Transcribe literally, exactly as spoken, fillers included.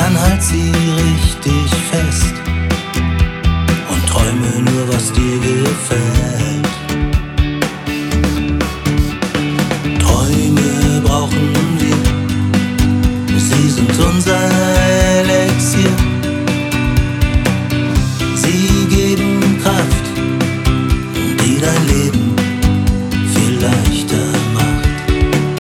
dann halt sie richtig fest und träume nur, was dir gefällt.